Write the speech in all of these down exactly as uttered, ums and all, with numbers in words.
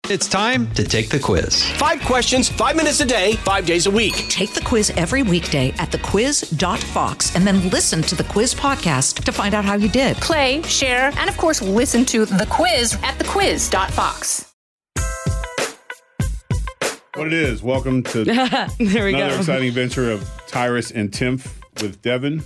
It's time to take the quiz. Five questions, five minutes a day, five days a week. Take the quiz every weekday at the quiz dot fox and then listen to the quiz podcast to find out how you did. Play, share, and of course, listen to the quiz at the quiz dot fox. What it is, welcome to there we another go. exciting adventure of Tyrus and Timph with Devin.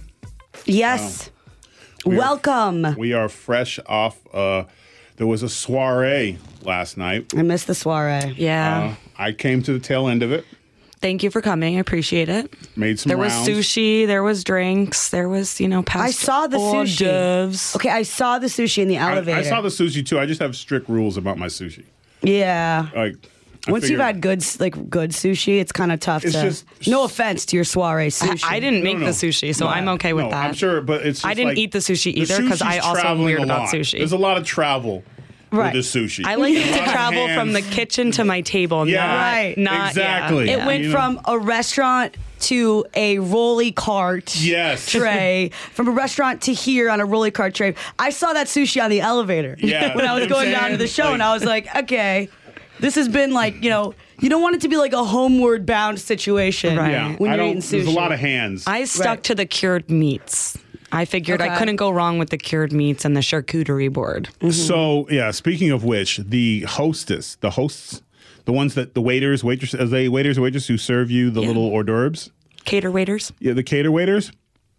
Yes. Um, we welcome. Are, we are fresh off, uh, there was a soiree last night. I missed the soiree. Yeah. Uh, I came to the tail end of it. Thank you for coming. I appreciate it. Made some There rounds. was sushi. There was drinks. There was, you know, past I saw the hors sushi. d'oeuvres. Okay, I saw the sushi in the I, elevator. I saw the sushi too. I just have strict rules about my sushi. Yeah. Like, I Once figured- you've had good, like good sushi, it's kind of tough It's to. just- no offense to your soiree sushi. I, I didn't make No, no. the sushi, so No. I'm okay with no, that. I'm sure, but it's just I didn't like, eat the sushi the either because I sushi's also am traveling weird a about lot. sushi. There's a lot of travel Right. with the sushi. I like A it lot to of travel from the hands. kitchen to my table. Yeah, not, Right. Not, exactly. Yeah. It went You know- from a restaurant to a rolly cart Yes. tray, from a restaurant to here on a rolly cart tray. I saw that sushi on the elevator Yeah. when I was You know what going I'm down to the saying? show, and I was like, okay, this has been like, you know, you don't want it to be like a homeward bound situation Right. Yeah, when I you're don't, eating sushi. there's a lot of hands. I stuck Right. to the cured meats. I figured Okay. I couldn't go wrong with the cured meats and the charcuterie board. So yeah, speaking of which, the hostess, the hosts, the ones that the waiters, waitress, as they waiters or waitresses who serve you the Yeah. little hors d'oeuvres, Cater waiters. yeah, the cater waiters.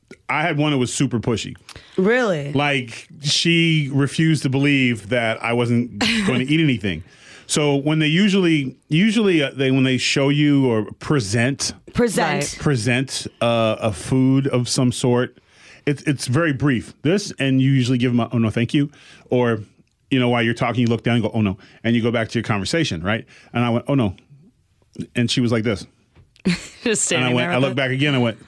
I had one that was super pushy. Really? Like she refused to believe that I wasn't going to eat anything. So when they usually, usually uh, they when they show you or present Present. Right. present uh, a food of some sort, it's it's very brief. This, and you usually give them a, oh no, thank you, or you know while you're talking, you look down and go oh no, and you go back to your conversation, right? And I went oh no, and she was like this, Just and standing I went there. I with looked it. back again, I went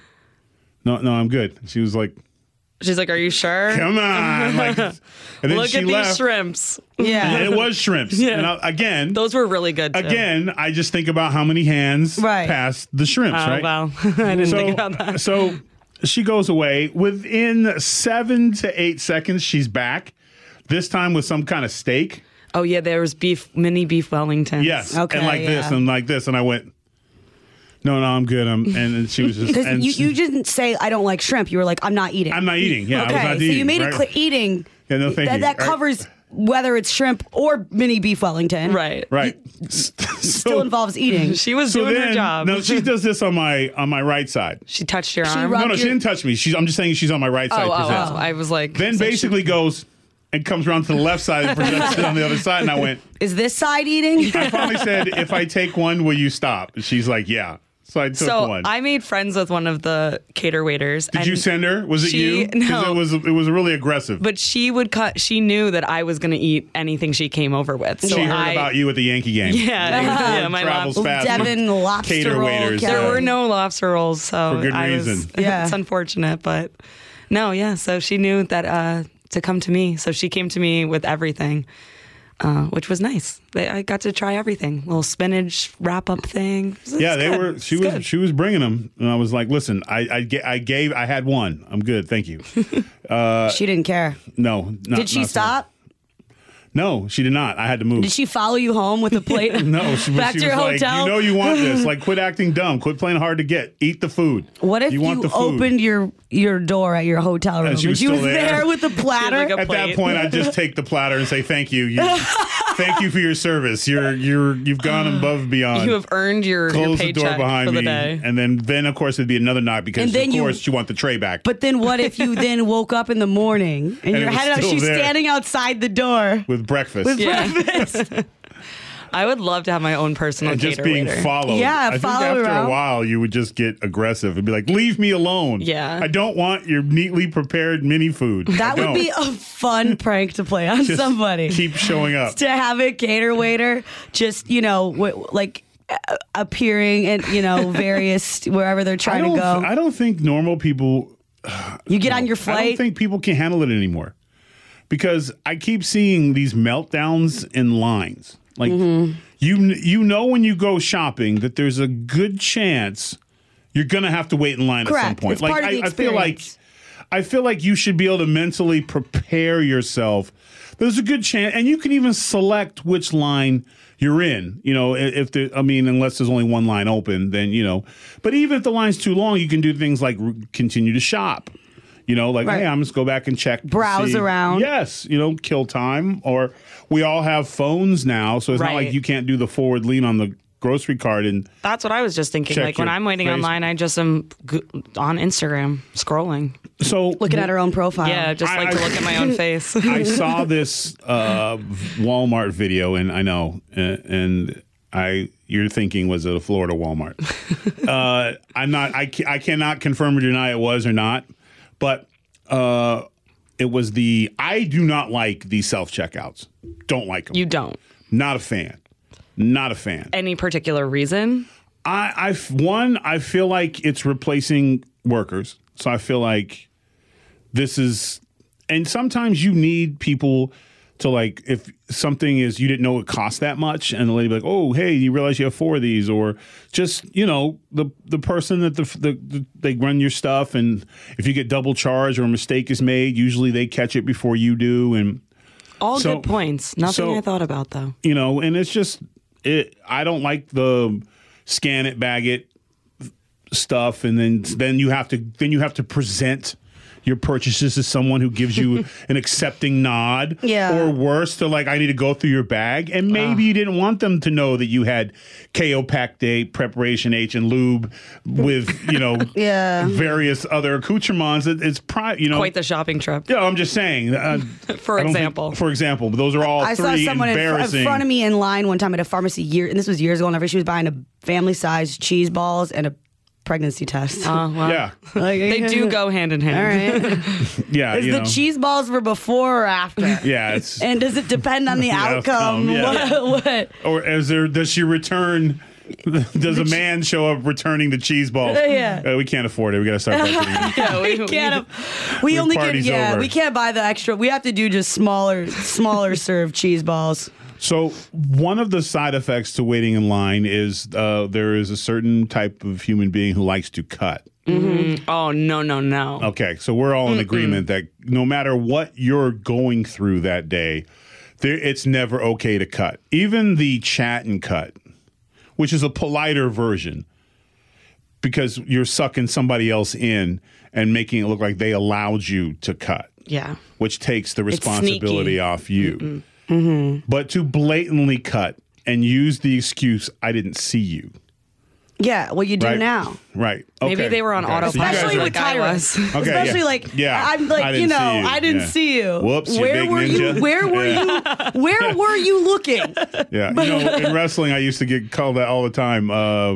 no no I'm good. She was like She's like, "Are you sure? come on, like, and then Look she at left. these shrimps." Yeah. And it was shrimps. Yeah. And I, again, Those were really good. Too. again, I just think about how many hands Right. passed the shrimps, Oh, right? wow. I didn't so, think about that. So she goes away. Within seven to eight seconds, she's back. This time with some kind of steak. Oh yeah, there was beef, mini beef Wellington. Yes. Okay, and like this yeah. and like this. And I went, no, no, I'm good. I'm, and then she was just, Because and you, she- you didn't say I don't like shrimp. You were like, I'm not eating. I'm not eating. Yeah, I was okay, not so eating. you made right? it clear eating. Yeah, no, thank that, you. that Right. covers whether it's shrimp or mini beef Wellington. Right. Right. Still involves eating. She was So doing then, her job. no, she does this on my on my right side. She touched your She arm. rubbed No, no, she your- didn't touch me. She's, I'm just saying she's on my right oh, side. oh, presents. oh, I was like. Then so she- basically goes and comes around to the left side and presents it on the other side. And I went, Is this side eating? I finally said, if I take one, will you stop? And she's like, yeah. So I took So one. I made friends with one of the cater waiters. Did and you send her? Was it she- you? Because no. it was it was really aggressive. But she would cut. She knew that I was going to eat anything she came over with. So she heard I, about you at the Yankee game. Yeah, yeah, my travels lobster. fast. Devin with lobster cater roll, waiters. Kevin. There were no lobster rolls, so For good I was- reason. Yeah. it's unfortunate, but no, yeah. So she knew that uh, to come to me. So she came to me with everything, uh, which was nice. They, I got to try everything. Little spinach wrap up thing. It was Yeah, they good. were. She It's was. good. She was bringing them, and I was like, "Listen, I, I, ga- I gave. I had one. I'm good. Thank you." she didn't care. No. Not, Did she not so- stop? No, she did not. I had to move. Did she follow you home with a plate? No, she, Back she to was your like, hotel? you know you want this. Like, quit acting dumb. Quit playing hard to get. Eat the food. What if you, you, want the food? opened your your door at your hotel room And she was you still was there. there with the platter? like a At that plate. point, I'd just take the platter and say, "Thank you. you thank you for your service. You're you're you've gone above and beyond. You have earned your, your Close the paycheck door behind for the me." day. And then then of course it'd be another knock because And then of you- course you want the tray back. But then what if you then woke up in the morning and, it you're was headed out? still She's there. standing outside the door with breakfast. with Yeah. breakfast. I would love to have my own personal and just cater being waiter. followed. Yeah, I think follow after around. a while you would just get aggressive and be like, "Leave me alone. Yeah. I don't want your neatly prepared mini food." That I would don't. be a fun prank to play on Just somebody. Keep showing up. To have a cater waiter just, you know, w- like uh, appearing at, you know, various wherever they're I trying to don't, go. I don't think normal people. You get on your I flight. don't think people can handle it anymore because I keep seeing these meltdowns in lines. Like Mm-hmm. you, you know, when you go shopping, that there's a good chance you're gonna have to wait in line at some Correct. point. It's like part of I, the I feel like experience. I feel like you should be able to mentally prepare yourself. There's a good chance, and you can even select which line you're in. You know, if the, I mean, unless there's only one line open, then, you know. But even if the line's too long, you can do things like r- continue to shop. You know, like, Right. hey, I'm just go back and check. to Browse see. around. Yes, you know, kill time. Or we all have phones now, so it's not Right. like you can't do the forward lean on the grocery cart and That's what I was just thinking. Check Like when your I'm waiting face. online, I just am g- on Instagram scrolling. so Looking at her own profile. Yeah, just I- like I- to look at my own face. I saw this uh, Walmart video, and I know, and, and I you're thinking, was it a Florida Walmart? uh, I'm not. I ca- I cannot confirm or deny it was or not, but uh, it was the. I do not like these self checkouts. Don't like them. You don't. Not a fan. Not a fan. Any particular reason? I, I one, I feel like it's replacing workers. So I feel like this is, and sometimes you need people to like, if something is, you didn't know it cost that much, and the lady be like, oh, hey, you realize you have four of these, or just, you know, the the person that the, the, the they run your stuff, and if you get double charged or a mistake is made, usually they catch it before you do, and All So- good points. Nothing so- I thought about though. you know, and it's just it. I don't like the scan it, bag it stuff, and then then you have to then you have to present your purchases to someone who gives you an accepting nod, Yeah. or worse, to like, I need to go through your bag, and maybe you didn't want them to know that you had K O Pack Day, Preparation H, and lube with you know Yeah. various other accoutrements. It, it's pri- you know Quite the shopping trip. yeah, I'm just saying. Uh, For I don't think- example. for example, but those are all I saw three someone in, fr- in embarrassing. front of me in line one time at a pharmacy year, and this was years ago. Whenever she was buying a family-sized cheese balls and a pregnancy test. Uh, well, Yeah, Like, They do go hand in hand. All right. yeah. Is you the know. cheese balls for before or after? Yeah, it's And does it depend on the outcome? outcome, yeah. What? what? or is there? Does she return? Does a man show up returning the cheese balls? Yeah. Uh, we can't afford it. We got to start budgeting. Yeah, we, We can't. have- we The only can. party's Yeah, over. we can't buy the extra. We have to do just smaller, smaller served cheese balls. So one of the side effects to waiting in line is uh, there is a certain type of human being who likes to cut. Oh no no no. Okay, so we're all in agreement that no matter what you're going through that day, there, it's never okay to cut. Even the chat and cut, which is a politer version, because you're sucking somebody else in and making it look like they allowed you to cut, Yeah. which takes the sneaky. responsibility off you. But to blatantly cut and use the excuse, I didn't see you. Yeah, what you do Right now. Right. Maybe Okay. they were on Okay. autopilot. So you guys Especially are- with like I Tyra. was. Okay, Especially yeah. like, Yeah. I'm like, I you didn't know, see you. I didn't Yeah. see you. Whoops, you where big were you? ninja. Where were Yeah. you? Where were you looking? Yeah, you know, in wrestling, I used to get called that all the time. Uh,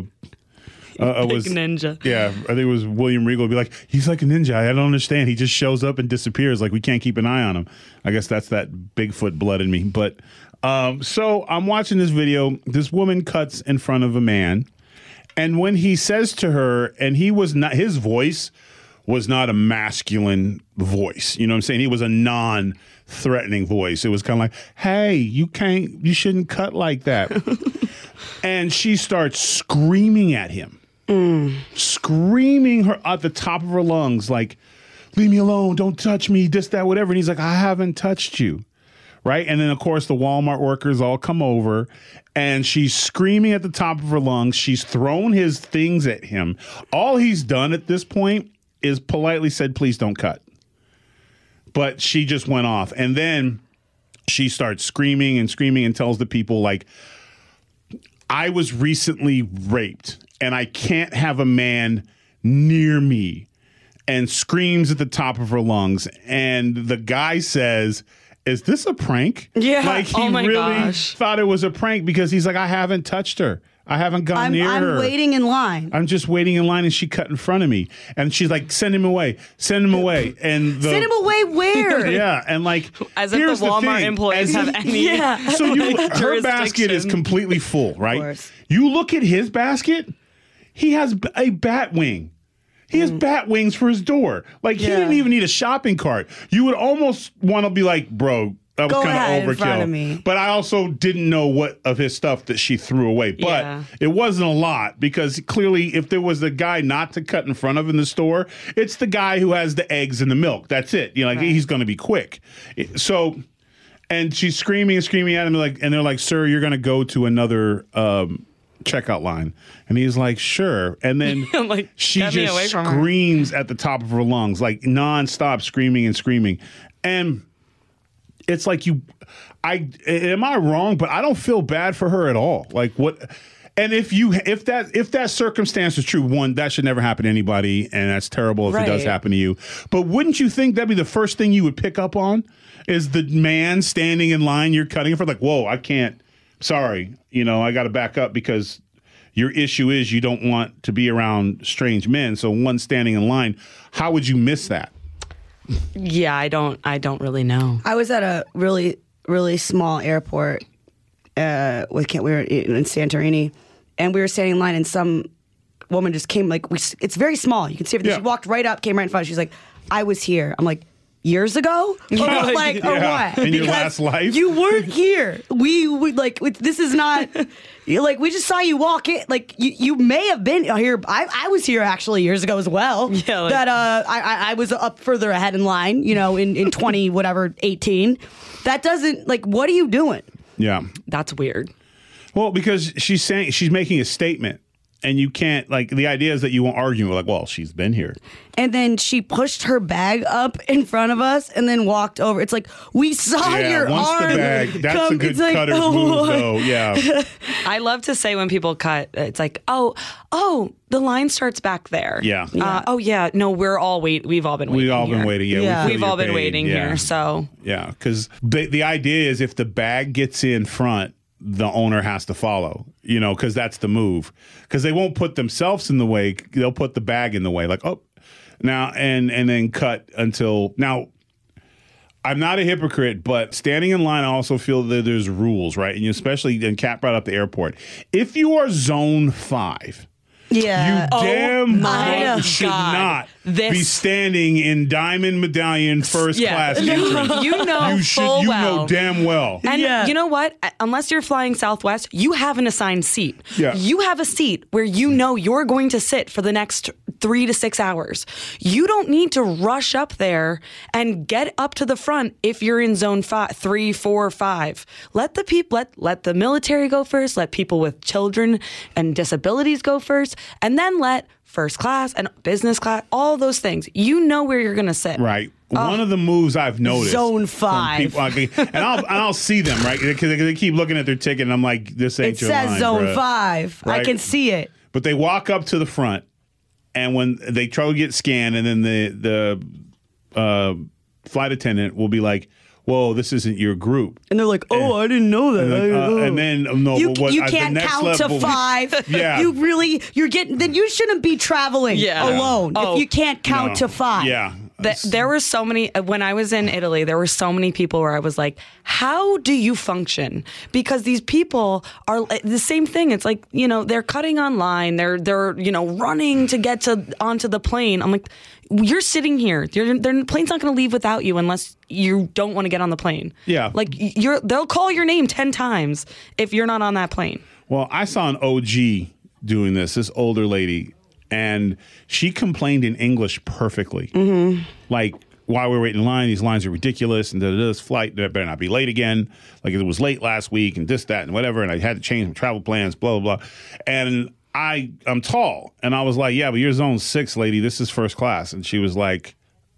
uh, I was ninja. Yeah, I think it was William Regal would be like, he's like a ninja. I don't understand. He just shows up and disappears. Like we can't keep an eye on him. I guess that's that Bigfoot blood in me. But um, so I'm watching this video. This woman cuts in front of a man, and when he says to her, and he was not, his voice was not a masculine voice. You know what I'm saying? He was a non-threatening voice. It was kind of like, hey, you can't, you shouldn't cut like that. And she starts screaming at him, mm. screaming her at the top of her lungs, like, leave me alone, don't touch me, this, that, whatever. And he's like, I haven't touched you. Right. And then, of course, the Walmart workers all come over and she's screaming at the top of her lungs. She's thrown his things at him. All he's done at this point is politely said, please don't cut. But she just went off. And then she starts screaming and screaming and tells the people, like, I was recently raped and I can't have a man near me, and screams at the top of her lungs. And the guy says, is this a prank? Yeah. Like he Oh my really gosh. thought it was a prank because he's like, I haven't touched her. I haven't gone I'm, near I'm her. waiting in line. I'm just waiting in line and she cut in front of me. And she's like, send him away. Send him away. And the, Send him away where? Yeah. And like, As if here's the Walmart thing. employees As- have any. Yeah. So you, her basket is Jurisdiction. completely full, right? course. You look at his basket, he has b- a bat wing. He has bat wings for his door. Like, he Yeah. didn't even need a shopping cart. You would almost want to be like, bro, That was Go kind ahead, of in front overkill. of me. But I also didn't know what of his stuff that she threw away. But Yeah. it wasn't a lot because clearly, if there was a guy not to cut in front of in the store, it's the guy who has the eggs and the milk. That's it. You know, like he's going to be quick. So, and she's screaming and screaming at him, like, and they're like, "Sir, you're going to go to another." Um, checkout line, and he's like, sure, and then I'm like, she get me just away from her. screams at the top of her lungs, like nonstop screaming and screaming, and it's like you, I am I wrong, but I don't feel bad for her at all. Like what, and if you if that if that circumstance is true, one, that should never happen to anybody, and that's terrible if it does Right. happen to you. But wouldn't you think that'd be the first thing you would pick up on? Is the man standing in line you're cutting for? Like, whoa, I can't. Sorry, you know, I got to back up because your issue is you don't want to be around strange men. So one standing in line, how would you miss that? Yeah, I don't. I don't really know. I was at a really, really small airport uh, with we were in Santorini, and we were standing in line, and some woman just came. Like we, it's very small. You can see everything. Yeah. She walked right up, came right in front. She's like, "I was here." I'm like, "Years ago?" Or like, or Yeah, what? in your Because last life? you weren't here. We would like we- this is not. you- Like we just saw you walk in. Like you, you may have been here. I, I was here actually years ago as well. Yeah, like- that uh, I, I I was up further ahead in line. You know, in in twenty whatever eighteen. That doesn't like. What are you doing? Yeah. That's weird. Well, because she's saying she's making a statement, and you can't like the idea is that you won't argue. Like, well, she's been here. And then she pushed her bag up in front of us and then walked over. It's like, we saw Yeah, your once arm. the bag, that's come. a good It's like, cutter's oh, move, though. Yeah. I love to say when people cut, it's like, oh, oh, the line starts back there. Yeah. Uh, oh yeah. No, we're all wait. We've all been waiting. We've all here. been waiting. Yeah, Yeah. we feel We've your all been pain. waiting Yeah. here. So Yeah, because the the idea is if the bag gets in front, the owner has to follow. You know, because that's the move. Because they won't put themselves in the way; they'll put the bag in the way. Like, oh, now and and then cut until now. I'm not a hypocrite, but standing in line, I also feel that there's rules, right? And you especially, and Kat brought up the airport. If you are zone five. Yeah. You damn my well should God. not This- be standing in diamond medallion first Yeah. class entrance. you know You should, full you well. know damn well. And Yeah. you know what? Unless you're flying Southwest, you have an assigned seat. Yeah. You have a seat where you know you're going to sit for the next three to six hours. You don't need to rush up there and get up to the front if you're in zone five, three, four, five. Let the people, let let the military go first. Let people with children and disabilities go first, and then let first class and business class, all those things. You know where you're going to sit. Right. One of the moves I've noticed. Zone from five. people- okay, and I'll and I'll see them, right? Because they, they keep looking at their ticket, and I'm like, this ain't It your says line, zone bruh. five. I Right. can see it. But they walk up to the front, and when they try to get scanned, and then the the uh, flight attendant will be like, "Whoa, this isn't your group." And they're like, oh, I didn't know that. And, like, uh, and then uh, no, you, but what, you uh, can't the next count level, to five. Yeah. You really, you're getting, then you shouldn't be traveling Yeah. alone Oh. if you can't count No. to five. Yeah. Th- there were so many, when I was in Italy, there were so many people where I was like, how do you function? Because these people are uh, the same thing. It's like, you know, they're cutting online. They're, they're, you know, running to get to onto the plane. I'm like, you're sitting here. You're, the plane's not going to leave without you unless you don't want to get on the plane. Yeah. Like you're, they'll call your name ten times if you're not on that plane. Well, I saw an O G doing this, this older lady, and she complained in English perfectly. Mm-hmm. Like, while we were waiting in line, these lines are ridiculous, and da, da, da, this flight that better not be late again. Like, it was late last week, and this, that, and whatever, and I had to change my travel plans, blah, blah, blah. And I, I'm tall, and I was like, yeah, but you're zone six, lady. This is first class. And she was like,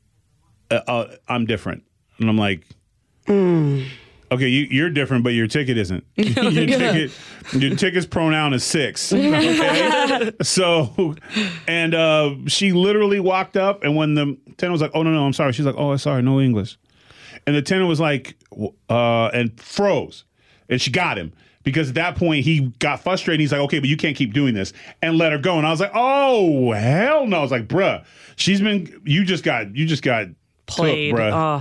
uh, uh, I'm different. And I'm like, Mm. okay, you, you're different, but your ticket isn't. your ticket, your ticket's pronoun is six. Okay? So, and uh, she literally walked up, and when the attendant was like, "Oh no, no, I'm sorry," she's like, "Oh, sorry, no English," and the attendant was like, uh, and froze, and she got him. Because at that point, he got frustrated. He's like, okay, but you can't keep doing this. And let her go. And I was like, oh, hell no. I was like, bruh, she's been, you just got, you just got Played. took, bruh. Oh.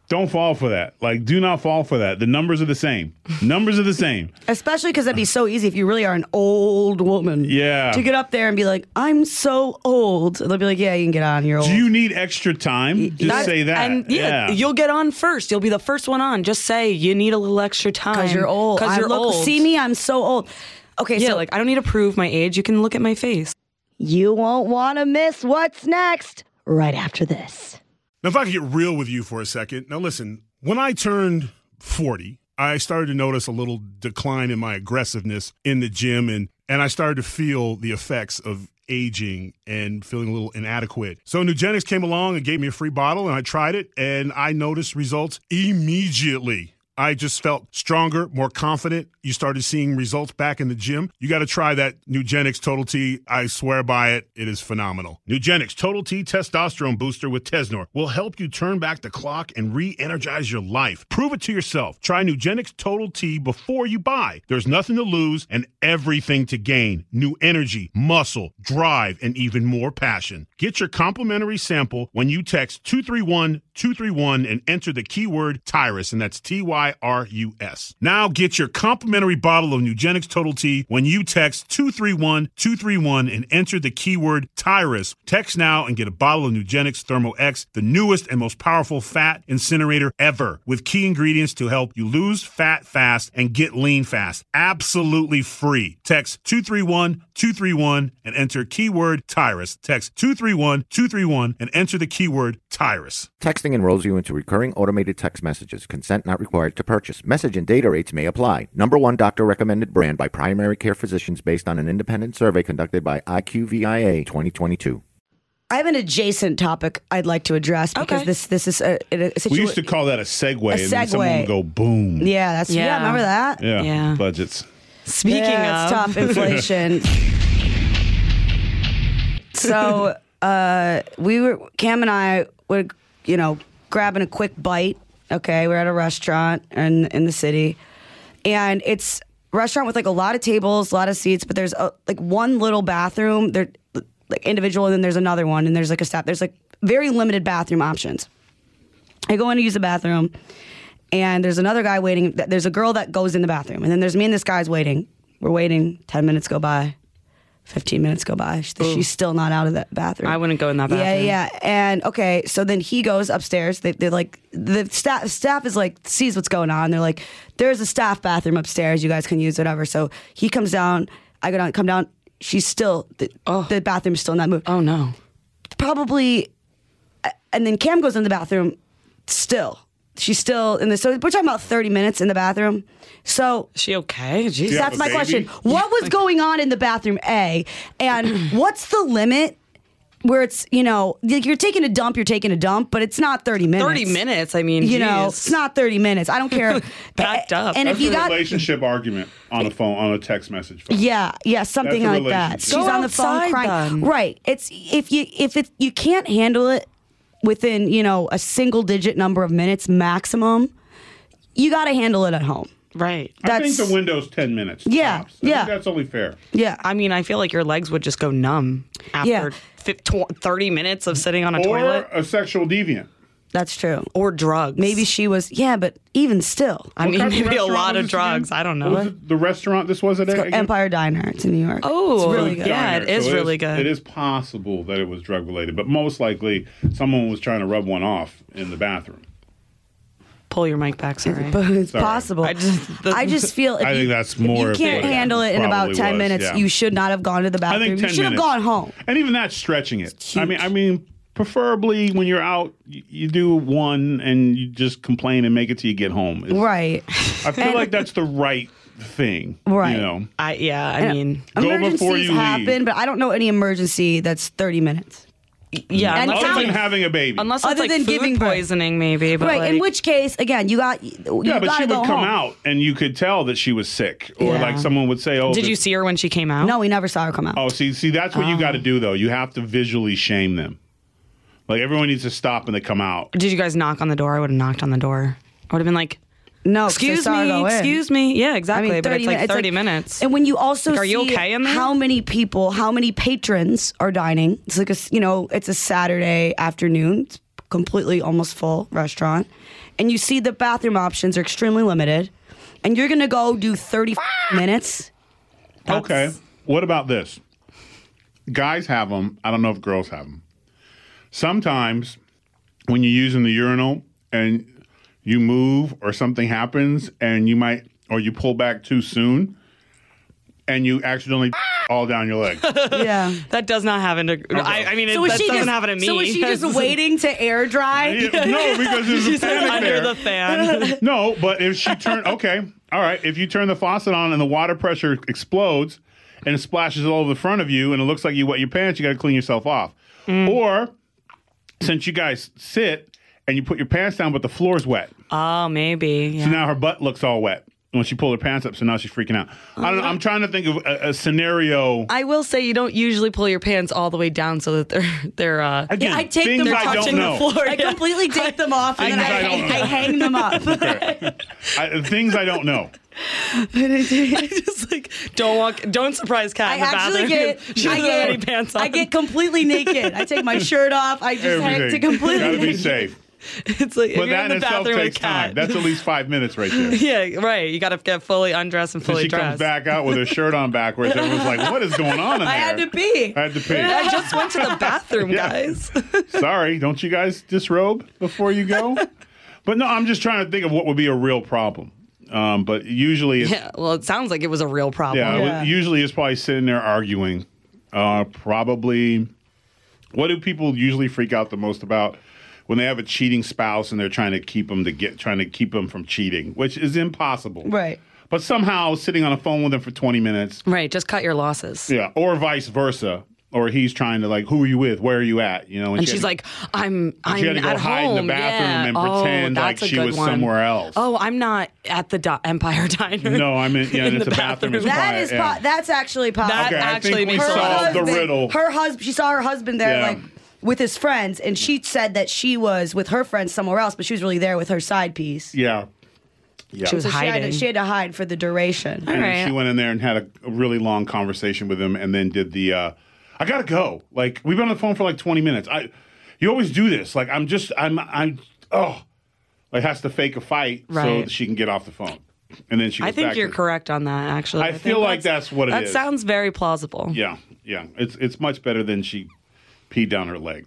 Don't fall for that. Like, do not fall for that. The numbers are the same. Numbers are the same. Especially because that'd be so easy if you really are an old woman. Yeah. To get up there and be like, I'm so old. They'll be like, yeah, you can get on. You're old. Do you need extra time? Just That- say that. And yeah, yeah. you'll get on first. You'll be the first one on. Just say you need a little extra time. Because you're old. Because I you're look, old. See me, I'm so old. Okay, Yeah, so like I don't need to prove my age. You can look at my face. you won't want to miss what's next right after this. Now, if I could get real with you for a second. Now, listen, when I turned forty, I started to notice a little decline in my aggressiveness in the gym, and, and I started to feel the effects of aging and feeling a little inadequate. So Nugenics came along and gave me a free bottle, and I tried it, and I noticed results immediately. I just felt stronger, more confident. You started seeing results back in the gym. You got to try that Nugenics Total T. I swear by it. It is phenomenal. Nugenics Total T Testosterone Booster with Tesnor will help you turn back the clock and re-energize your life. Prove it to yourself. Try Nugenics Total T before you buy. There's nothing to lose and everything to gain. New energy, muscle, drive, and even more passion. Get your complimentary sample when you text two three one two three one and enter the keyword Tyrus, and that's T Y R U S. Now get your complimentary bottle of Nugenics Total T when you text two three one two three one and enter the keyword Tyrus. Text now and get a bottle of Nugenics Thermo X, the newest and most powerful fat incinerator ever, with key ingredients to help you lose fat fast and get lean fast. Absolutely free. Text two three one two three one and enter keyword Tyrus. Text two three one two three one and enter the keyword Tyrus. Texting enrolls you into recurring automated text messages. Consent not required to purchase. Message and data rates may apply. Number one doctor recommended brand by primary care physicians based on an independent survey conducted by I Q V I A twenty twenty-two. I have an adjacent topic I'd like to address because Okay. this this is a, a, a situation. We used to call that a segue, A and then someone segue. would go boom. Yeah, that's yeah. Yeah. Remember that? Yeah, Yeah. budgets. Speaking yeah, it's of tough inflation. So uh, we were Cam and I were, you know, grabbing a quick bite. Okay, we're at a restaurant in in the city, and it's a restaurant with like a lot of tables, a lot of seats, but there's a, like one little bathroom. They're like individual, and then there's another one, and there's like a staff. There's like very limited bathroom options. I go in to use the bathroom, and there's another guy waiting. There's a girl that goes in the bathroom, and then there's me and this guy's waiting. We're waiting. Ten minutes go by. Fifteen minutes go by. She- She's still not out of that bathroom. I wouldn't go in that Yeah, bathroom. yeah. And okay, so then he goes upstairs. They, they're like, the staff staff is like, sees what's going on. They're like, there's a staff bathroom upstairs. You guys can use whatever. So he comes down. I go down, come down. She's still, the, Oh. the bathroom's still in that mood. Oh no. Probably, and then Cam goes in the bathroom still. She's still in the, so we're talking about thirty minutes in the bathroom. So Is she okay? Jeez. Yeah. that's a my baby? question. What was going on in the bathroom, A? And what's the limit where it's, you know, like you're taking a dump, you're taking a dump, but it's not thirty minutes. thirty minutes. I mean, You know, geez. it's not thirty minutes. I don't care. Backed up. And That's if you a got, relationship argument on a phone, on a text message phone. yeah, yeah, something That's a like that. relationship. She's Go on the phone outside crying. then. Right. It's if you if it you can't handle it within, you know, a single digit number of minutes maximum, you got to handle it at home. Right. I think That's- the window's ten minutes. Yeah, tops. I yeah. think that's only fair. Yeah. I mean, I feel like your legs would just go numb after Yeah. fif- tw- thirty minutes of sitting on a Or toilet a sexual deviant. That's true. or drugs. Maybe she was, yeah, but even still. I What mean, kind of maybe a restaurant lot was of this drugs. again? I don't What know. was it? The restaurant this was at again? Empire Diner. It's in New York. Oh, it's really good. yeah, it Diner. is So really good. It is possible that it was drug related, but most likely someone was trying to rub one off in the bathroom. Pull your mic back, sorry. But it's Sorry. possible. I just- the- I just feel if I you, think that's if more you of can't what it handle it in about probably ten was, minutes, yeah. you should not have gone to the I bathroom. think You ten should have minutes. gone home. And even that's stretching it. I huge. mean, I mean, preferably when you're out, you, you do one and you just complain and make it till you get home. It's- Right. I feel like that's the right thing. Right. You know, I yeah, I mean, Go before Emergencies you leave. happen, but I don't know any emergency that's thirty minutes. yeah, And unless, how- other it's than like, having a baby. unless Other it's than like food giving birth. poisoning, maybe. But right. like, In which case, again, you got you yeah, but got she to would go come home. out and you could tell that she was sick, or Yeah. like someone would say, "Oh, did the- you see her when she came out? No, we never saw her come out. Oh, see, see, that's what you got to do though. You have to visually shame them. Like everyone needs to stop when they come out. Did you guys knock on the door? I would have knocked on the door. I would have been like, No, 'cause I excuse saw her me, go in. excuse me. Yeah, I exactly. mean, but it's like minutes. thirty minutes. And when you also Like, are you see okay in there? how many people, how many patrons are dining, it's like a, s- you know, it's a Saturday afternoon. It's completely almost full restaurant, and you see the bathroom options are extremely limited, and you're gonna go do thirty minutes. Okay. What about this? Guys have them. I don't know if girls have them. Sometimes when you're using the urinal and you move or something happens and you might, or you pull back too soon and you accidentally all down your leg. Yeah. That does not happen to. Okay. I, I mean, it, So was that she doesn't just, happen to me. So was she just waiting to air dry? Yeah, no, because there's a She's like panic under there. the fan. No, but if she turned, okay, all right, if you turn the faucet on and the water pressure explodes and it splashes all over the front of you and it looks like you wet your pants, you got to clean yourself off. Mm. Or since you guys sit and you put your pants down but the floor's wet. Oh, maybe. Yeah. So now her butt looks all wet when she pulled her pants up, so now she's freaking out. I don't know, I'm trying to think of a, a scenario. I will say you don't usually pull your pants all the way down so that they're they're uh Again, Yeah, I take things them I off. don't touching know. the floor. I yeah. completely take them off and then Things I, I don't hang, know. I hang them up. Okay. I, things I don't know. I just like don't walk, don't surprise Kat I in the actually bathroom. get, She I doesn't have any get, pants on. I get completely naked. I take my shirt off. I just have to Everything. completely Gotta be naked. safe. It's like if But you're that in the in itself bathroom with takes Kat. time. That's at least five minutes right there. Yeah, right. You got to get fully undressed and So fully she dressed. comes back out with her shirt on backwards. Everyone's like, what is going on in there? I had to pee. I had to pee. I just went to the bathroom, Yeah. guys. Sorry, don't you guys disrobe before you go? But no, I'm just trying to think of what would be a real problem. Um, but usually it's, Yeah, well, it sounds like it was a real problem. yeah, Yeah. usually it's probably sitting there arguing. Uh, probably, what do people usually freak out the most about? When they have a cheating spouse and they're trying to keep them to get, trying to keep them from cheating, which is impossible. Right. But somehow sitting on a phone with them for twenty minutes, Right, just cut your losses. yeah, or vice versa, or he's trying to like, who are you with? Where are you at? You know, And she she's had to- like, I'm I'm she had to go at hide in the home. bathroom yeah. and Oh, pretend like that's a she good was one. somewhere else. Oh, I'm not at the Do- Empire Diner. No, I mean, yeah, In and it's the a bathroom. It's bathroom. That quiet, is yeah. po- that's actually possible. That Okay, I actually think we makes her sense. solved the husband, riddle. Her husband, she saw her husband there, Yeah. like with his friends, and she said that she was with her friends somewhere else, but she was really there with her side piece. Yeah. Yeah. She was So she had, to, hiding. she had to hide for the duration. and right. she went in there and had a, a really long conversation with him and then did the, uh, I gotta go. Like, we've been on the phone for like twenty minutes. I, you always do this. Like, I'm just, I'm, I'm, oh. Like, has to fake a fight so Right. that she can get off the phone. And then she I goes think back you're to- correct on that, actually. I think feel like that's what it that is. sounds very plausible. Yeah, yeah. It's it's much better than she peed down her leg.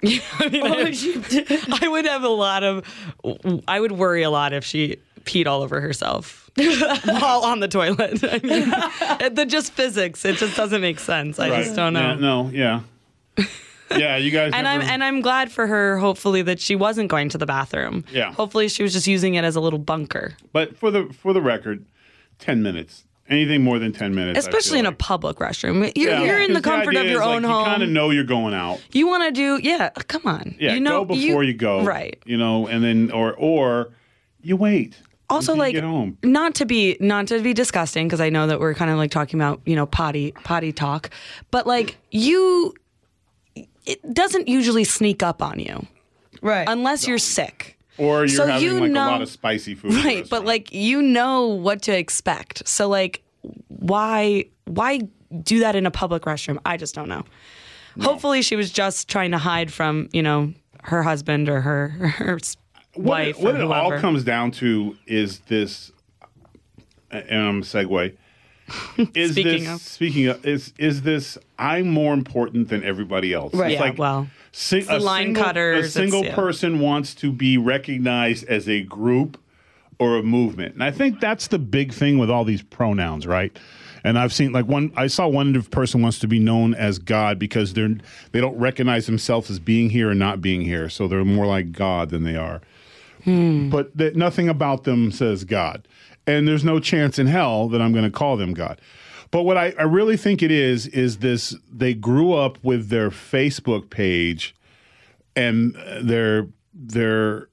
I would have a lot of, I would worry a lot if she peed all over herself while on the toilet. I mean, the just physics, it just doesn't make sense. I Right. just don't know. Yeah, no, yeah. Yeah, you guys And never- I'm and I'm glad for her. Hopefully that she wasn't going to the bathroom. Yeah. Hopefully she was just using it as a little bunker, But for the for the record, ten minutes. Anything more than ten minutes. I especially feel in a like. public restroom. You're, Yeah. you're in the Because comfort of idea your is, own like, home. You kind of know you're going out. You want to do, yeah. Come on. Yeah, you know, go before you, go. Right. You know, and then or or you wait. Also, until you like, get home. not to be not to be disgusting, because I know that we're kind of like talking about, you know, potty potty talk, but like you, it doesn't usually sneak up on you Right. unless you're sick. Or you're So having you like know- a lot of spicy food. in the Right, but restaurant. like you know what to expect. So like why why do that in a public restroom? I just don't know. Hopefully she was just trying to hide from, you know, her husband or her her s- what wife it, what or it all whoever. comes down to is this um segue. Is Speaking this of. speaking of is is this I'm more important than everybody else? Right. It's Yeah, like well, si- the a line single, cutters, a it's- single yeah. person wants to be recognized as a group or a movement. And I think that's the big thing with all these pronouns, right? And I've seen like one. I saw one person wants to be known as God because they're they don't recognize themselves as being here and not being here, so they're more like God than they are. But that nothing about them says God, and there's no chance in hell that I'm going to call them God. But what I, I really think it is is this: they grew up with their Facebook page, and their their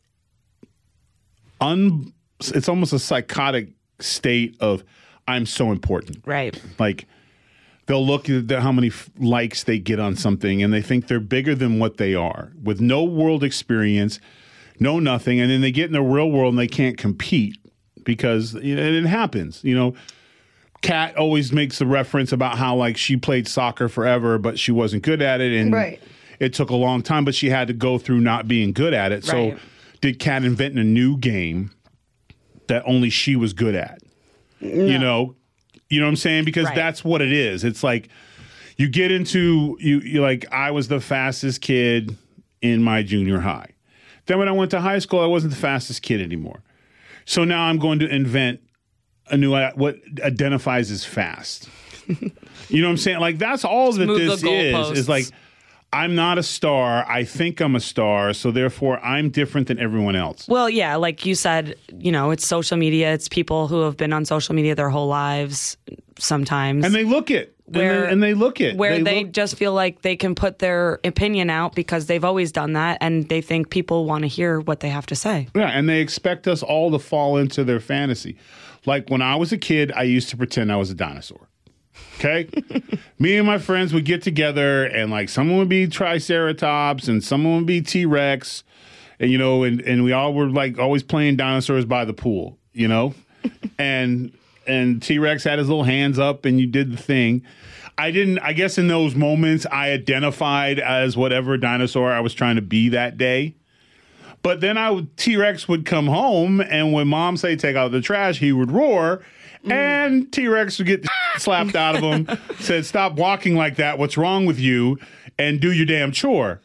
un. It's almost a psychotic state of I'm so important. right. Like they'll look at the, how many f- likes they get on something and they think they're bigger than what they are with no world experience, no nothing. And then they get in the real world and they can't compete because you know, and it happens. You know, Kat always makes the reference about how like she played soccer forever, but she wasn't good at it. And Right. it took a long time, but she had to go through not being good at it. Right. So did Kat invent a new game that only she was good at? No. You know, you know what I'm saying? Because Right. that's what it is. It's like you get into you. You like I was the fastest kid in my junior high. Then when I went to high school, I wasn't the fastest kid anymore. So now I'm going to invent a new what identifies as fast. You know what I'm saying? Like that's all that this is. Is like I'm not a star. I think I'm a star. So therefore, I'm different than everyone else. Well, yeah, like you said, you know, it's social media. It's people who have been on social media their whole lives sometimes. And they look it. Where, and, they, and they look it. Where they, they look, just feel like they can put their opinion out because they've always done that, and they think people want to hear what they have to say. Yeah, and they expect us all to fall into their fantasy. Like when I was a kid, I used to pretend I was a dinosaur. Okay? Me and my friends would get together, and like someone would be Triceratops and someone would be T-Rex, and you know, and, and we all were like always playing dinosaurs by the pool, you know? and and T-Rex had his little hands up and you did the thing. I didn't, I guess in those moments, I identified as whatever dinosaur I was trying to be that day. But then I would, T-Rex would come home, and when mom say take out the trash, he would roar, mm. and T-Rex would get slapped out of him, said, stop walking like that, what's wrong with you, and do your damn chore.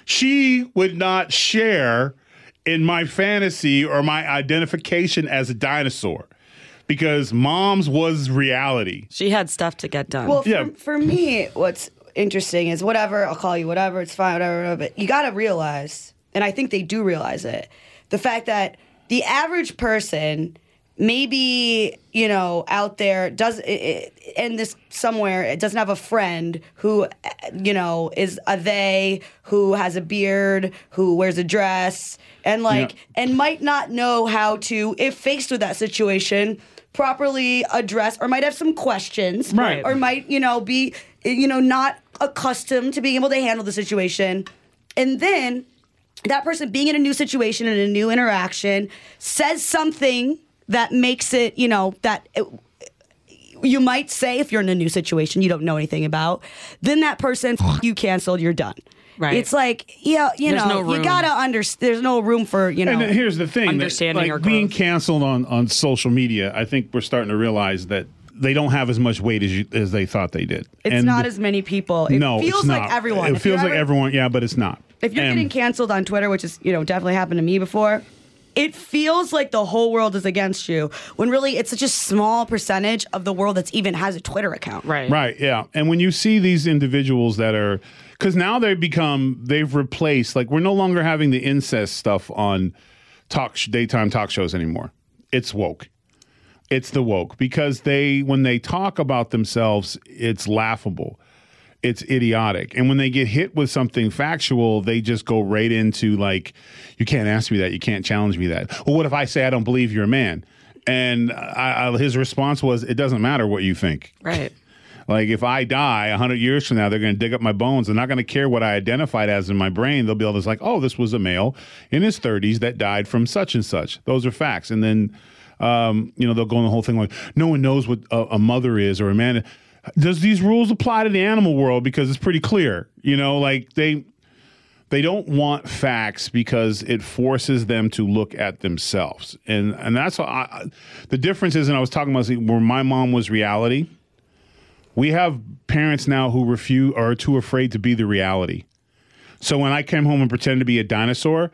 She would not share in my fantasy or my identification as a dinosaur, because mom's was reality. She had stuff to get done. Well, for, Yeah. for me, what's interesting is whatever, I'll call you whatever, it's fine, whatever, whatever, but you got to realize, and I think they do realize it, the fact that the average person maybe, you know, out there does, in this somewhere, it doesn't have a friend who, you know, is a they, who has a beard, who wears a dress, and like, yeah. and might not know how to, if faced with that situation, properly address, or might have some questions, right. or might, you know, be, you know, not accustomed to being able to handle the situation. And then that person being in a new situation, in a new interaction, says something that makes it, you know, that it, you might say if you're in a new situation you don't know anything about, then that person, you canceled, you're done. Right. It's like, yeah, you There's know, no you gotta understand. There's no room for, you know. And here's the thing: understanding that, like, or being growth. canceled on, on social media, I think we're starting to realize that they don't have as much weight as you, as they thought they did. It's and not as many people. It no, feels it's not. like everyone. It If feels you're like ever- everyone, yeah, but it's not. If you're And- getting canceled on Twitter, which is, you know, definitely happened to me before, it feels like the whole world is against you, when really it's such a small percentage of the world that's even has a Twitter account. Right. Right, yeah. And when you see these individuals that are, because now they've become, they've replaced, like we're no longer having the incest stuff on talk daytime talk shows anymore. It's woke. It's the woke, because they, when they talk about themselves, it's laughable. It's idiotic. And when they get hit with something factual, they just go right into like, you can't ask me that. You can't challenge me that. Well, what if I say I don't believe you're a man? And I, I, his response was, it doesn't matter what you think. Right. Like if I die one hundred years from now, they're going to dig up my bones. They're not going to care what I identified as in my brain. They'll be able to say, like, oh, this was a male in his thirties that died from such and such. Those are facts. And then, um, you know, they'll go on the whole thing like, no one knows what a, a mother is or a man. Does these rules apply to the animal world? Because it's pretty clear, you know, like they they don't want facts because it forces them to look at themselves. And and that's what I, the difference is, and I was talking about where my mom was reality. We have parents now who refuse or are too afraid to be the reality. So when I came home and pretended to be a dinosaur,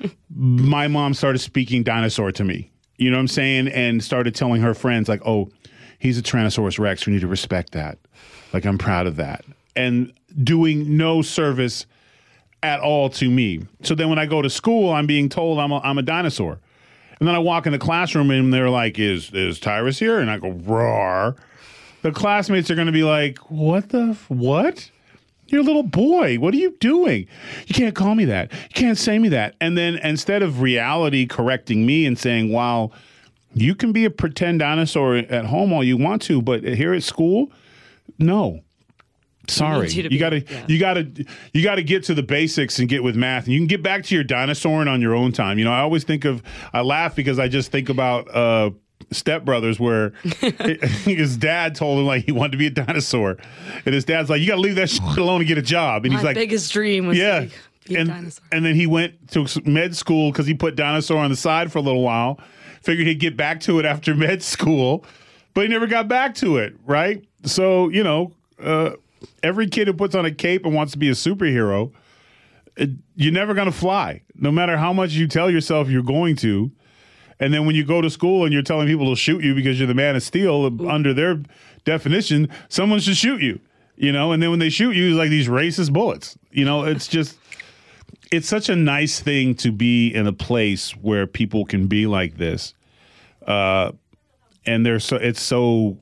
my mom started speaking dinosaur to me. You know what I'm saying? And started telling her friends like, oh, he's a Tyrannosaurus Rex. We need to respect that. Like, I'm proud of that. And doing no service at all to me. So then when I go to school, I'm being told I'm a, I'm a dinosaur. And then I walk in the classroom and they're like, is, is Tyrus here? And I go, roar. The classmates are going to be like, what the, f- what? You're a little boy. What are you doing? You can't call me that. You can't say me that. And then instead of reality correcting me and saying, wow, you can be a pretend dinosaur at home all you want to, but here at school, no. Sorry. You, you gotta yeah. you gotta you gotta get to the basics and get with math. And you can get back to your dinosauring on your own time. You know, I always think of I laugh because I just think about uh Step Brothers, where his dad told him like he wanted to be a dinosaur, and his dad's like, "You got to leave that shit alone and get a job." And My he's like, biggest dream was "Yeah." to be a and, dinosaur. and then he went to med school because he put dinosaur on the side for a little while. Figured he'd get back to it after med school, but he never got back to it. Right? So you know, uh, every kid who puts on a cape and wants to be a superhero, it, you're never going to fly, no matter how much you tell yourself you're going to. And then when you go to school and you're telling people to shoot you because you're the Man of Steel, Ooh. Under their definition, someone should shoot you, you know? And then when they shoot you, it's like these racist bullets. You know, it's just, it's such a nice thing to be in a place where people can be like this. Uh, and they're so, it's so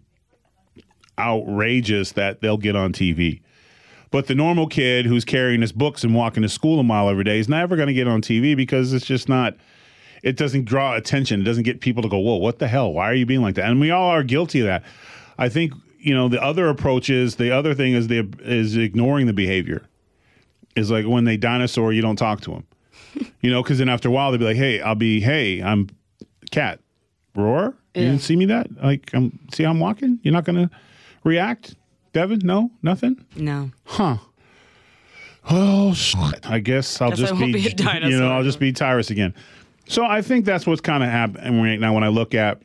outrageous that they'll get on T V. But the normal kid who's carrying his books and walking to school a mile every day is never going to get on T V because it's just not, it doesn't draw attention. It doesn't get people to go, whoa, what the hell? Why are you being like that? And we all are guilty of that. I think, you know, the other approach is, the other thing is the is ignoring the behavior. Is like when they dinosaur, you don't talk to them. You know, because then after a while, they'll be like, hey, I'll be, hey, I'm Cat. Roar? You Yeah. didn't see me that? Like, I'm, see how I'm walking? You're not going to react? Devin? No? Nothing? No. Huh. Oh, shit. I guess I'll Guess just I won't be, be a dinosaur. you know, I'll just be Tyrus again. So I think that's what's kind of happening right now when I look at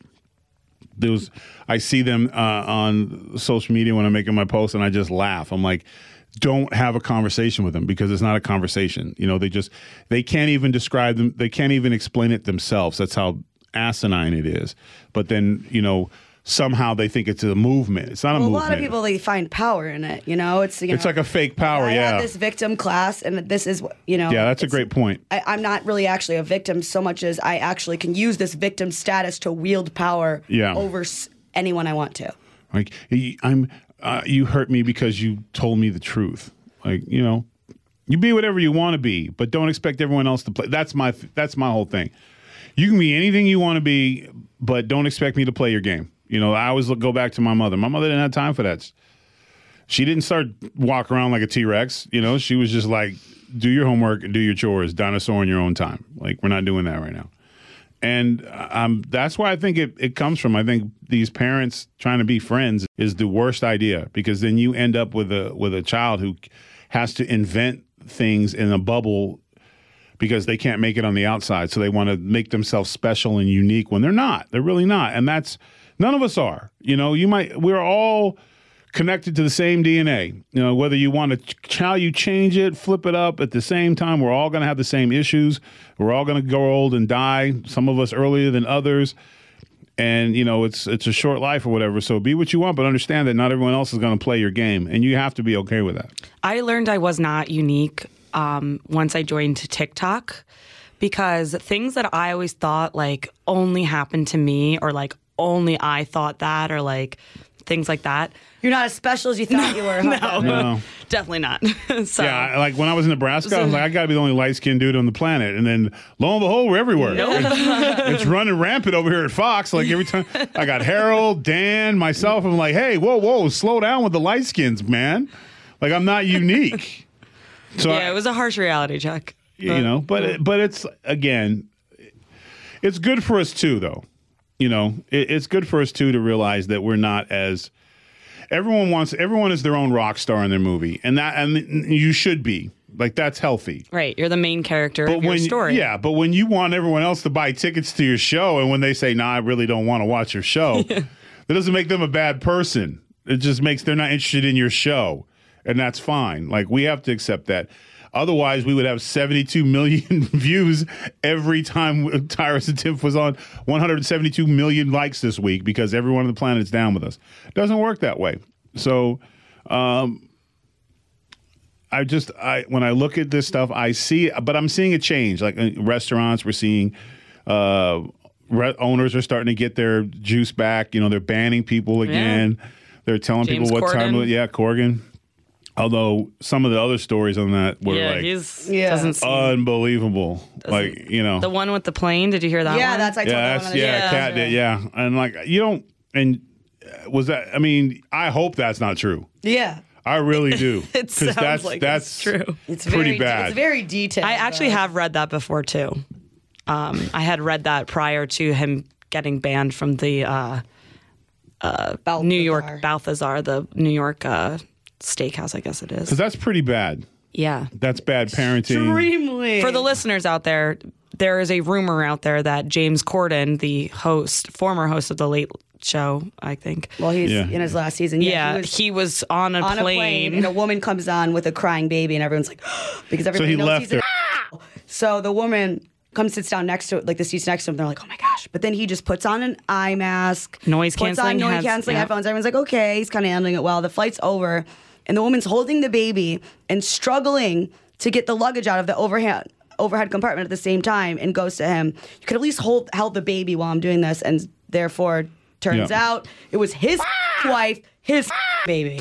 those. I see them uh, on social media when I'm making my posts, and I just laugh. I'm like, don't have a conversation with them because it's not a conversation. You know, they just they can't even describe them. They can't even explain it themselves. That's how asinine it is. But then, you know, somehow they think it's a movement. It's not a well, movement. A lot of people, they find power in it. You know, it's you It's know, like a fake power. I yeah. have this victim class, and this is what you know. Yeah, that's a it's- great point. I, I'm not really actually a victim so much as I actually can use this victim status to wield power Yeah. over s- anyone I want to. Like, I'm, uh, you hurt me because you told me the truth. Like, you know, you be whatever you want to be, but don't expect everyone else to play. That's my, that's my whole thing. You can be anything you want to be, but don't expect me to play your game. You know, I always look, go back to my mother. My mother didn't have time for that. She didn't start walking around like a T-Rex. You know, she was just like, do your homework and do your chores, dinosaur in your own time. Like, we're not doing that right now. And um, that's why I think it, it comes from. I think these parents trying to be friends is the worst idea, because then you end up with a with a child who has to invent things in a bubble because they can't make it on the outside. So they want to make themselves special and unique when they're not. They're really not. And that's, none of us are. You know, you might, we're all connected to the same D N A. You know, whether you want to, how you change it, flip it up, at the same time, we're all going to have the same issues. We're all going to grow old and die, some of us earlier than others. And, you know, it's it's a short life or whatever. So be what you want, but understand that not everyone else is going to play your game. And you have to be okay with that. I learned I was not unique um, once I joined TikTok, because things that I always thought like only happened to me, or like only I thought that, or like things like that. You're not as special as you thought you were. Huh? No, No. definitely not. So, Yeah, I- like when I was in Nebraska, I was like, I got to be the only light-skinned dude on the planet. And then, lo and behold, we're everywhere. It's, it's running rampant over here at Fox. Like every time I got Harold, Dan, myself, I'm like, hey, whoa, whoa, slow down with the light skins, man. Like, I'm not unique. So yeah, I- it was a harsh reality check. you know, but it, but it's, again, it's good for us too, though. You know, it, it's good for us too to realize that we're not as, everyone wants, everyone is their own rock star in their movie, and that, and you should be. Like, that's healthy. Right, you're the main character of your when, story. Yeah, but when you want everyone else to buy tickets to your show, and when they say, nah, I really don't want to watch your show, that doesn't make them a bad person. It just makes they're not interested in your show, and that's fine. Like, we have to accept that. Otherwise, we would have seventy-two million views every time Tyrus and Tiff was on, one hundred seventy-two million likes this week, because everyone on the planet is down with us. It doesn't work that way. So, um, I just, I when I look at this stuff, I see, but I'm seeing a change. Like in restaurants, we're seeing uh, re- owners are starting to get their juice back. You know, they're banning people again. Yeah. They're telling James people what Corden. time. Yeah, Corgan. Although some of the other stories on that were yeah, like he's Yeah. doesn't seem, unbelievable. doesn't- Like, you know. the one with the plane. Did you hear that Yeah, one? that's I told yeah, that that's, one on the yeah, show. Cat did, yeah. And like, you don't, and uh, was that, I mean, I hope that's not true. Yeah. I really do. It 'Cause sounds that's, like that's it's true. It's pretty very, bad. It's very detailed. I actually though. have read that before too. Um, I had read that prior to him getting banned from the uh, uh, New York Balthazar, the New York uh, steakhouse, I guess it is. Because that's pretty bad. Yeah. That's bad parenting. Extremely. For the listeners out there, there is a rumor out there that James Corden, the host, former host of The Late Show, I think. Well, he's Yeah. in his last season. Yeah, he was he was on a on plane. a plane, and a woman comes on with a crying baby, and everyone's like, because everybody he knows left he's an her. So the woman comes, sits down next to like the seats next to him. They're like, oh my gosh! But then he just puts on an eye mask, Noise puts on canceling noise heads- canceling yeah. headphones. Everyone's like, okay, he's kind of handling it well. The flight's over, and the woman's holding the baby and struggling to get the luggage out of the overhead overhead compartment at the same time, and goes to him, you could at least hold held the baby while I'm doing this, and therefore turns Yeah. out it was his wife, his baby.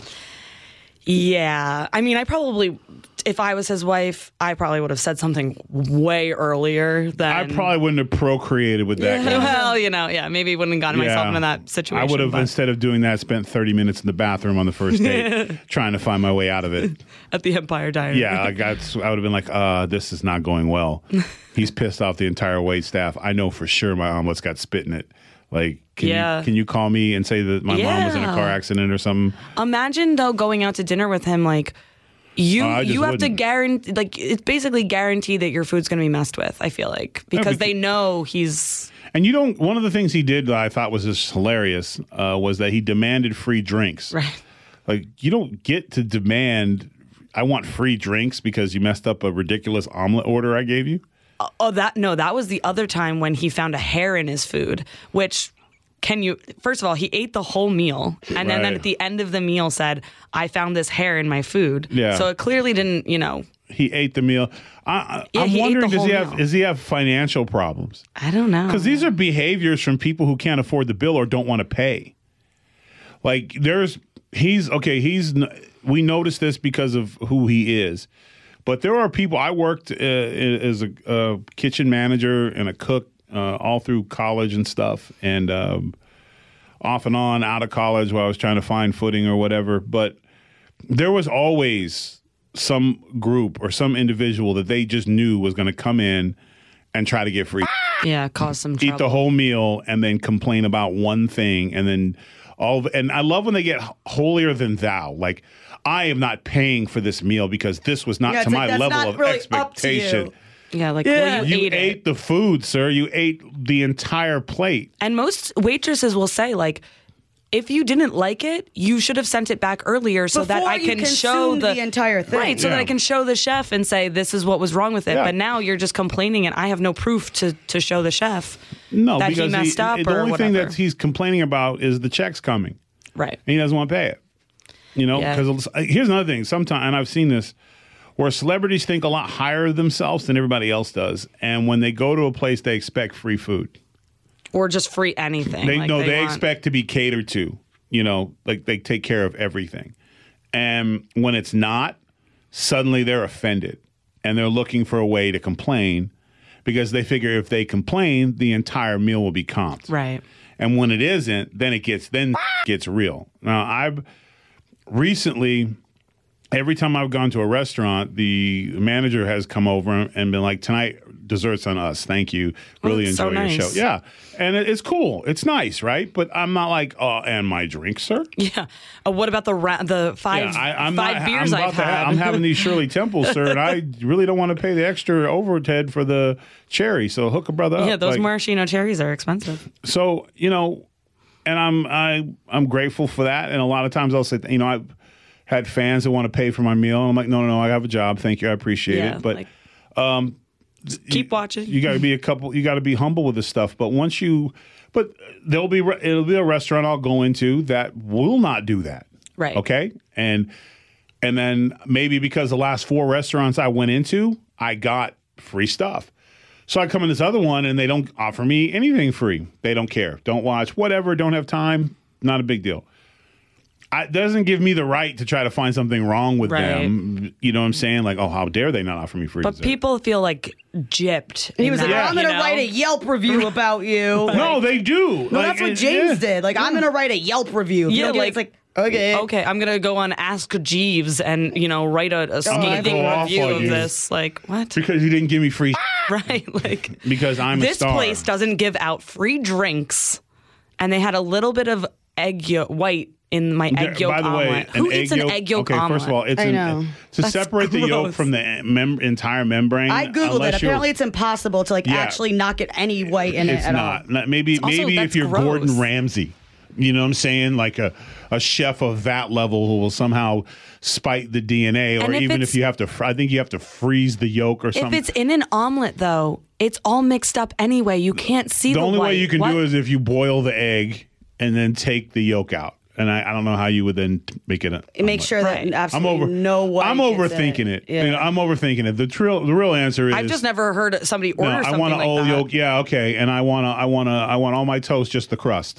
Yeah. I mean, I probably, if I was his wife, I probably would have said something way earlier than. I probably wouldn't have procreated with that guy. Well, you know, yeah, maybe wouldn't have gotten myself Yeah. into that situation. I would have, but instead of doing that, spent thirty minutes in the bathroom on the first date trying to find my way out of it. At the Empire Diary. Yeah, I, got, I would have been like, uh, this is not going well. He's pissed off the entire wait staff. I know for sure my omelet's got spit in it. Like, can, Yeah. you, can you call me and say that my mom was in a Yeah. car accident or something? Imagine though going out to dinner with him, like you Oh, I just you have wouldn't. to guarantee, like it's basically guaranteed that your food's going to be messed with. I feel like because because- they know he's And you don't, one of the things he did that I thought was just hilarious uh, was that he demanded free drinks. right. Like, you don't get to demand, I want free drinks because you messed up a ridiculous omelet order I gave you. Oh, that no, that was the other time when he found a hair in his food, which can you first of all, he ate the whole meal and then, then Right. at the end of the meal said, I found this hair in my food. Yeah. So it clearly didn't, you know, He ate the meal. I, I, Yeah, I'm he ate wondering, the does he whole have, meal. does he have financial problems? I don't know. Because these are behaviors from people who can't afford the bill or don't want to pay. Like, there's, he's, okay, he's, n- we noticed this because of who he is. But there are people, I worked uh, as a uh, kitchen manager and a cook uh, all through college and stuff. And um, off and on out of college while I was trying to find footing or whatever. But there was always some group or some individual that they just knew was going to come in and try to get free. yeah, cause some trouble. Eat the whole meal and then complain about one thing and then all of, and I love when they get holier than thou. Like, I am not paying for this meal because this was not Yeah, to it's my like, that's level not of really up to you. expectation. Yeah, like Yeah. well, you, You ate, ate it. the food, sir. You ate the entire plate. And most waitresses will say, like, if you didn't like it, you should have sent it back earlier so that Before I you can show consumed the, the entire thing. Right, so that Yeah. I can show the chef and say this is what was wrong with it. Yeah. But now you're just complaining, and I have no proof to to show the chef No, that he because messed up the or only whatever. thing that he's complaining about is the checks coming. right. And he doesn't want to pay it. You know, Yeah. because here's another thing. Sometimes, and I've seen this, where celebrities think a lot higher of themselves than everybody else does, and when they go to a place, they expect free food. Or just free anything. They like no, they, want- expect to be catered to. You know, like they take care of everything, and when it's not, suddenly they're offended, and they're looking for a way to complain because they figure if they complain, the entire meal will be comped. Right. And when it isn't, then it gets then it gets real. Now, I've recently, every time I've gone to a restaurant, the manager has come over and been like, "Tonight, desserts on us. Thank you. Really that's so enjoy your nice. show." Yeah, and it, it's cool. It's nice, right? But I'm not like, "Oh, and my drink, sir." Yeah. Uh, what about the ra- the five Yeah, I, I'm five not, beers I'm about I've to had? ha- I'm having these Shirley Temple, sir, and I really don't want to pay the extra overhead for the cherry. So hook a brother up. yeah, those Like, maraschino cherries are expensive. so you know, and I'm I I'm grateful for that. And a lot of times I'll say, you know, I've had fans that want to pay for my meal. And I'm like, no, no, no, I have a job. Thank you, I appreciate Yeah, it. But like, keep watching. you got to be a couple. You got to be humble with this stuff. But once you, but there'll be re- it'll be a restaurant I'll go into that will not do that. Right. Okay. And and then maybe because the last four restaurants I went into, I got free stuff. So I come in this other one and they don't offer me anything free. They don't care. Don't watch, whatever, don't have time. Not a big deal. I, it doesn't give me the right to try to find something wrong with Right. them. You know what I'm saying? Like, oh, how dare they not offer me free But dessert? people feel like gypped. He in was like, that, I'm going to you know? write a Yelp review about you. No, they do. No, Like, that's what it- James yeah. did. Like, I'm going to write a Yelp review. If you Yeah, don't get it, like, it's like, Okay. Okay, I'm gonna go on Ask Jeeves and you know write a, a scathing go off review on of you. this. Like what? Because you didn't give me free Right? Like because I'm a this star. place doesn't give out free drinks, and they had a little bit of egg yolk, white in my egg There- yolk By the way, omelet. an Who egg eats an yolk, egg yolk okay, omelet? first of all, it's I an, know. to That's separate the yolk gross. from the mem- entire membrane. I googled it. unless you're- Apparently, it's impossible to like Yeah. actually not get any white in It's it at not. all. Not- Maybe Also, maybe that's if you're gross. Gordon Ramsay, you know what I'm saying, like a a chef of that level who will somehow spike the D N A, or And if even it's- if you have to, fr- I think you have to freeze the yolk or If something. it's in an omelet, though, it's all mixed up anyway. You can't see the the, only white. way you can What? do it is if you boil the egg and then take the yolk out. And I, I don't know how you would then make it. A, Make sure that Right. I'm absolutely over. no white. I'm gets overthinking in it. Yeah. You know, I'm overthinking it. The real, the real answer is. I've just never heard somebody No, order I something want an like old that. yolk. Yeah, okay. And I want to. I want to. I want all my toast, just the crust.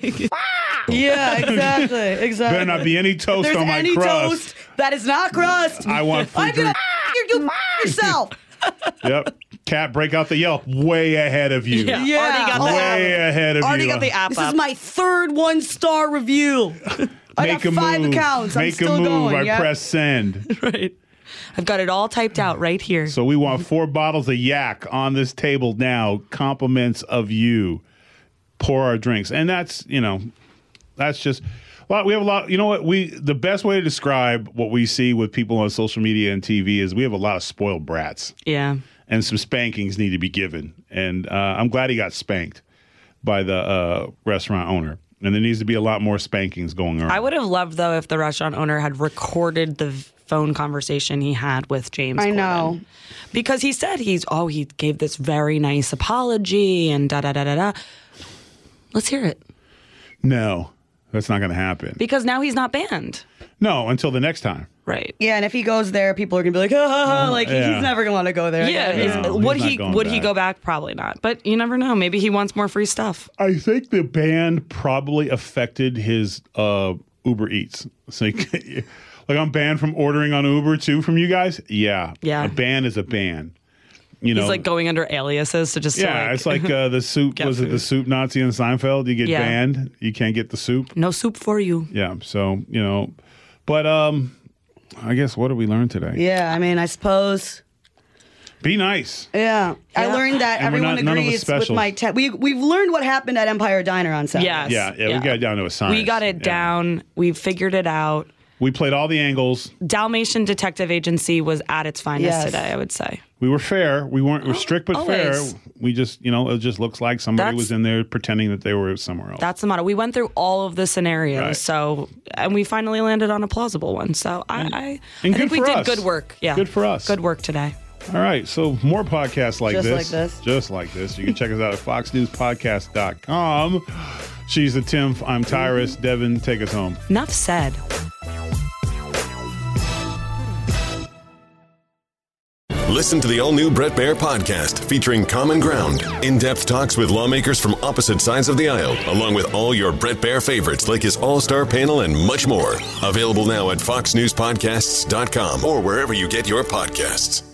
Yeah, exactly, exactly. Better not be any If toast there's on my any crust. toast that is not crust. I want free I'm gonna drink. you, you yourself. Yep. Cat, break out the Yelp way ahead of you. Yeah. Yeah. Already got the Way app. ahead of Already you. got the app This up. is my third one star review. I Make got a five move. accounts. I'm Make still a move. going. I yeah. press send. Right. I've got it all typed out right here. So we want four bottles of yak on this table now. Compliments of you. Pour our drinks, and that's you know, that's just. Well, we have a lot. You know what? We the best way to describe what we see with people on social media and T V is we have a lot of spoiled brats, Yeah. and some spankings need to be given. And uh, I'm glad he got spanked by the uh, restaurant owner. And there needs to be a lot more spankings going on. I would have loved, though, if the restaurant owner had recorded the phone conversation he had with James I Corden. know. Because he said he's, oh, he gave this very nice apology and da-da-da-da-da. Let's hear it. No, that's not going to happen. Because now he's not banned. No, until the next time. Right. Yeah, and if he goes there, people are gonna be like, ha, ha, ha. Like yeah. he's never gonna want to go there. Yeah. again. is- No, would he's not he going would he back. go back? Probably not. But you never know. Maybe he wants more free stuff. I think the ban probably affected his uh, Uber Eats. It's like, like I'm banned from ordering on Uber too from you guys. Yeah, Yeah. A ban is a ban. You know, He's like going under aliases to just to, yeah, like, it's like uh, the soup. get Was it the food. soup Nazi in Seinfeld? You get Yeah. banned. You can't get the soup. no soup for you. Yeah. So you know, but um, I guess what did we learn today? Yeah, I mean, I suppose. Be nice. Yeah, I Yeah. learned that And we're everyone not- none of us agrees with special. my. Te- we we've learned what happened at Empire Diner on Saturday. Yes. Yeah, yeah, we got it down to a science. We got it Yeah. down. We figured it out. We played all the angles. Dalmatian Detective Agency was at its finest Yes. today, I would say. We were fair. We weren't we were strict but Always. fair. We just, you know, it just looks like somebody That's- was in there pretending that they were somewhere else. That's the motto. We went through all of the scenarios, Right. so and we finally landed on a plausible one. So I, I, And I good think we for did us. good work. Yeah, Good for us. Good work today. All right, so more podcasts like Just this. like this. Just like this. You can check us out at fox news podcast dot com. She's the Tim. I'm Tyrus. Devin, take us home. Enough said. Listen to the all-new Brett Baier podcast featuring Common Ground, in-depth talks with lawmakers from opposite sides of the aisle, along with all your Brett Baier favorites like his all-star panel and much more. Available now at fox news podcasts dot com or wherever you get your podcasts.